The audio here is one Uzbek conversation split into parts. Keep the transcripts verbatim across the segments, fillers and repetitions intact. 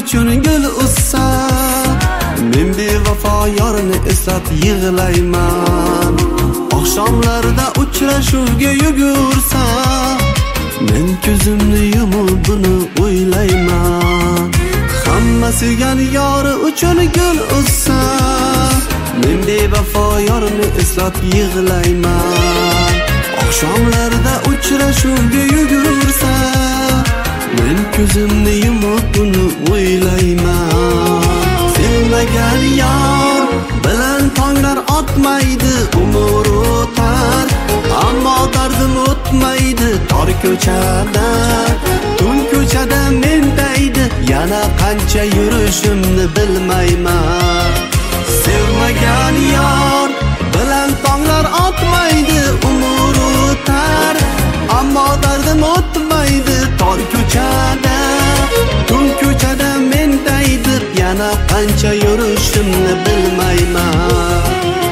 uchun gul o'ssa, men bevafo yorni eslab yig'layman. Oqshomlarda uchrashuvga yugursa, men ko'zimni yumib buni o'ylayman. Hamma sevgan yori uchun gul o'ssa, men bevafo yorni eslab yig'layman. Oqshomlarda uchrashuvga yugursa, men ko'zimni yumib buni o'ylayman. Sevmagan yor bilan tonglar otmaydi, umr o'tar, ammo dardim o'tmaydi. Tor ko'chada, tun ko'chada mendaydi, yana qancha yurishimni bilmayman. Sevmagan yor bilan tonglar otmaydi, umr o'tar, ammo dardim o'tmaydi. Tor ko'chada, tun ko'chada mendaydi, yana qancha yurishimni bilmayman.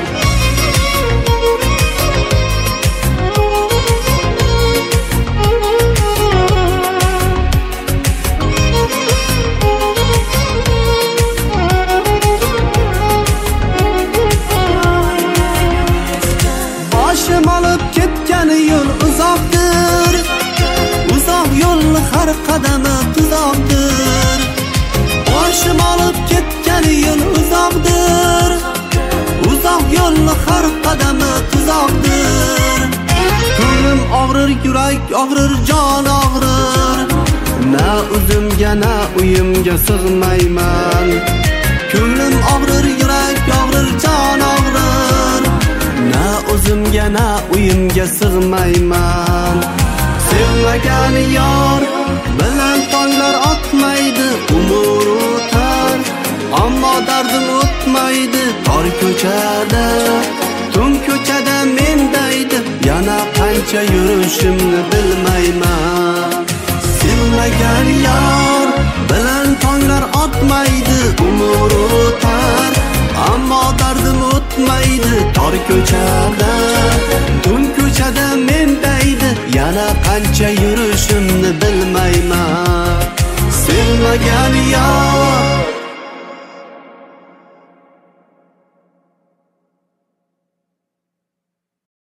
Boshim olib ketgan yo'l uzoqdir, uzoq yo'lni har qadami tuzoqdir. Boshim olib ketgan yo'l uzoqdir, uzoq yo'lni har qadami tuzoqdir. Ko'nglim og'rir, yurak og'rir, jon og'rir, na o'zimga na uyimga sig'mayman. Ko'nglim og'rir, yurak og'rir, jon og'rir, na o'zimga na uyimga sig'mayman. Sevmagan yor bilan tonglar otmaydi, umr o'tar, ammo dardim o'tmaydi. Tor ko'chada, tun ko'chada mendaydi, yana qancha yurishimni bilmayman. Sevmagan yor bilan tonglar otmaydi, umr o'tar, ammo dardim o'tmaydi. Tor ko'chada, tun ko'chada mendaydi, yana qancha yurishimni bilmayman. Sevmagan yor